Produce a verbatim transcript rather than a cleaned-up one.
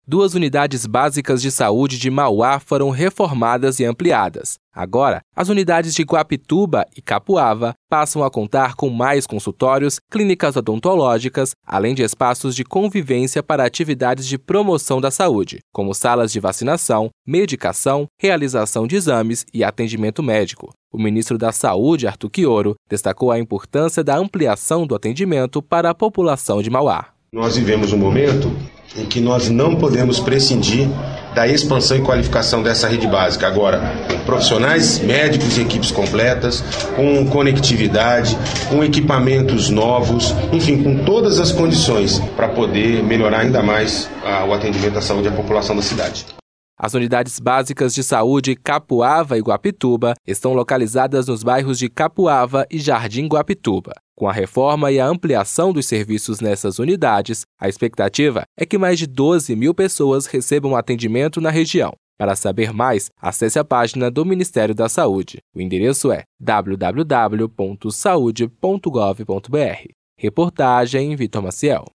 Duas unidades básicas de saúde de Mauá foram reformadas e ampliadas. Agora, as unidades de Guapituba e Capuava passam a contar com mais consultórios, clínicas odontológicas, além de espaços de convivência para atividades de promoção da saúde, como salas de vacinação, medicação, realização de exames e atendimento médico. O ministro da Saúde, Arthur Quioro, destacou a importância da ampliação do atendimento para a população de Mauá. Nós vivemos um momento em que nós não podemos prescindir da expansão e qualificação dessa rede básica. Agora, com profissionais médicos e equipes completas, com conectividade, com equipamentos novos, enfim, com todas as condições para poder melhorar ainda mais ah, o atendimento à saúde da população da cidade. As unidades básicas de saúde Capuava e Guapituba estão localizadas nos bairros de Capuava e Jardim Guapituba. Com a reforma e a ampliação dos serviços nessas unidades, a expectativa é que mais de doze mil pessoas recebam atendimento na região. Para saber mais, acesse a página do Ministério da Saúde. O endereço é w w w ponto saude ponto gov ponto b r. Reportagem Vitor Maciel.